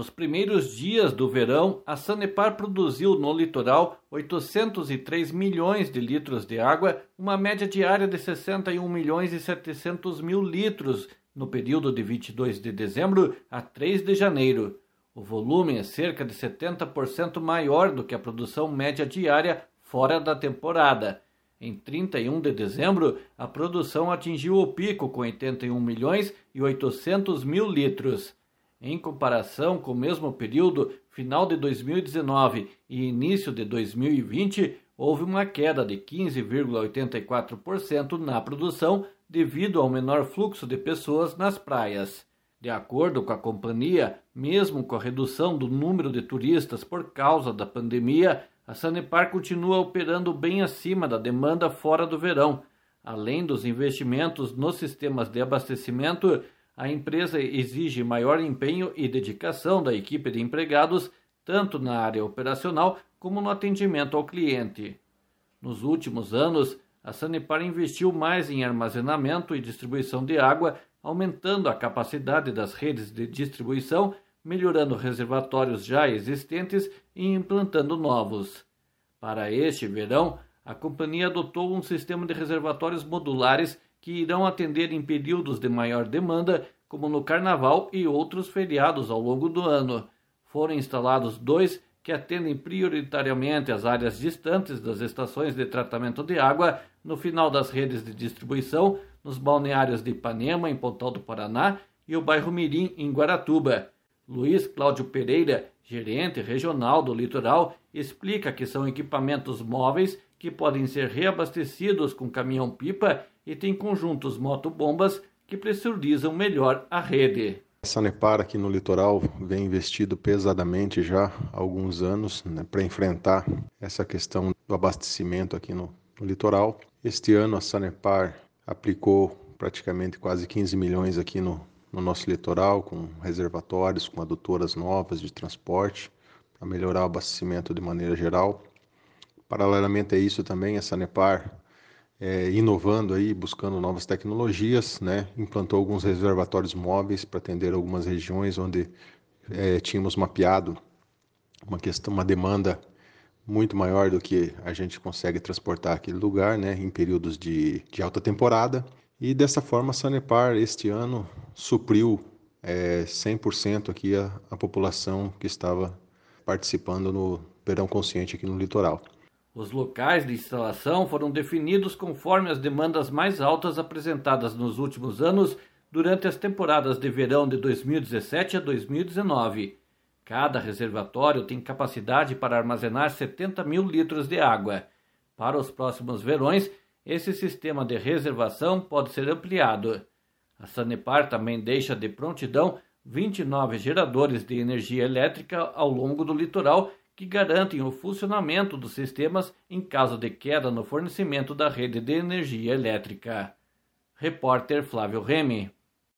Nos primeiros dias do verão, a Sanepar produziu no litoral 803 milhões de litros de água, uma média diária de 61 milhões e 700 mil litros no período de 22 de dezembro a 3 de janeiro. O volume é cerca de 70% maior do que a produção média diária fora da temporada. Em 31 de dezembro, a produção atingiu o pico com 81 milhões e 800 mil litros. Em comparação com o mesmo período, final de 2019 e início de 2020, houve uma queda de 15,84% na produção devido ao menor fluxo de pessoas nas praias. De acordo com a companhia, mesmo com a redução do número de turistas por causa da pandemia, a Sanepar continua operando bem acima da demanda fora do verão. Além dos investimentos nos sistemas de abastecimento, a empresa exige maior empenho e dedicação da equipe de empregados, tanto na área operacional como no atendimento ao cliente. Nos últimos anos, a Sanepar investiu mais em armazenamento e distribuição de água, aumentando a capacidade das redes de distribuição, melhorando reservatórios já existentes e implantando novos. Para este verão, a companhia adotou um sistema de reservatórios modulares que irão atender em períodos de maior demanda, como no Carnaval e outros feriados ao longo do ano. Foram instalados 2 que atendem prioritariamente as áreas distantes das estações de tratamento de água no final das redes de distribuição, nos balneários de Ipanema, em Pontal do Paraná, e o bairro Mirim, em Guaratuba. Luiz Cláudio Pereira, gerente regional do litoral, explica que são equipamentos móveis que podem ser reabastecidos com caminhão-pipa e tem conjuntos motobombas que pressurizam melhor a rede. A Sanepar aqui no litoral vem investido pesadamente já há alguns anos, para enfrentar essa questão do abastecimento aqui no litoral. Este ano a Sanepar aplicou praticamente quase 15 milhões aqui no nosso litoral, com reservatórios, com adutoras novas de transporte, para melhorar o abastecimento de maneira geral. Paralelamente a isso também, a Sanepar, inovando aí, buscando novas tecnologias, implantou alguns reservatórios móveis para atender algumas regiões onde tínhamos mapeado uma demanda muito maior do que a gente consegue transportar aquele lugar, em períodos de alta temporada. E dessa forma a Sanepar este ano supriu 100% aqui a população que estava participando no Verão Consciente aqui no litoral. Os locais de instalação foram definidos conforme as demandas mais altas apresentadas nos últimos anos durante as temporadas de verão de 2017 a 2019. Cada reservatório tem capacidade para armazenar 70 mil litros de água. Para os próximos verões, esse sistema de reservação pode ser ampliado. A Sanepar também deixa de prontidão 29 geradores de energia elétrica ao longo do litoral que garantem o funcionamento dos sistemas em caso de queda no fornecimento da rede de energia elétrica. Repórter Flávio Remy.